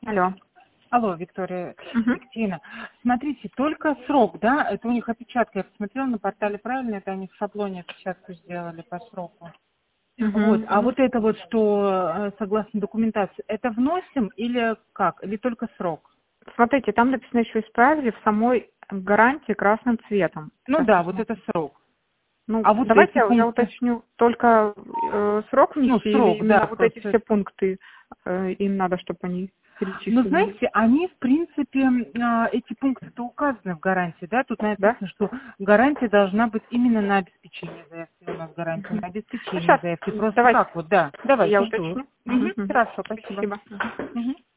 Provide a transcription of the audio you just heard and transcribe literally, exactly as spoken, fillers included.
Алло. Алло, Виктория Мгм. Алексеевна. Смотрите, только срок, да? Это у них опечатка. Я посмотрела на портале, правильно? Это они в шаблоне опечатку сделали по сроку. Вот. Мгм. А вот это вот, что э, согласно документации, это вносим или как? Или только срок? Смотрите, там написано еще исправили в самой гарантии красным цветом. Ну Сейчас да, вот это посмотрим. срок. Ну, А вот давайте эти я, я пункты? уточню, только э, срок Ну, внести или срок, да, именно вот эти просто. все пункты э, им надо, чтобы они Но перечислены были? знаете, они, в принципе, а, эти пункты-то указаны в гарантии, да? Тут Да? написано, что гарантия должна быть именно на обеспечение заявки. У нас гарантия Мгм. на Ну, обеспечение сейчас, заявки. Просто давайте как вот, да. я Давайте, жду. уточню. Мгм, Мгм, мгм. хорошо, спасибо. Спасибо. Мгм. Мгм.